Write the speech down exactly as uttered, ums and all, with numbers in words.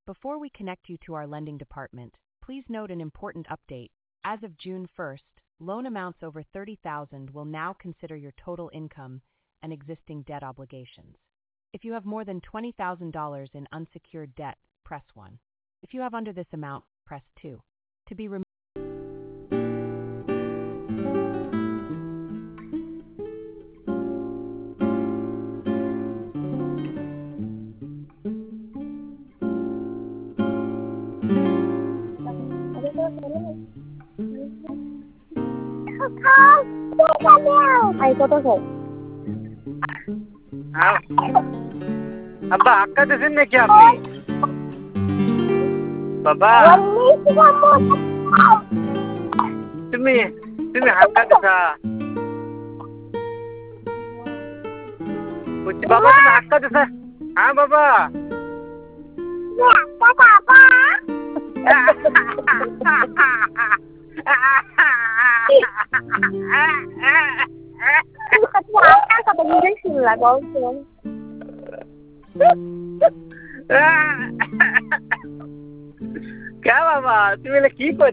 Before we connect you to our lending department, please note an important update. As of June first, loan amounts over thirty thousand dollars will now consider your total income and existing debt obligations. If you have more than twenty thousand dollars in unsecured debt, press one. If you have under this amount, press two. To be removed. Ay, toto ko. हाँ अब्बा हक्का देसेन क्या आपने बाबा तुम्ही तुम्ही हक्का देसा कुछ बाबा तुम्ही हक्का देसा हाँ बाबा क्या बाबा तुम्हें की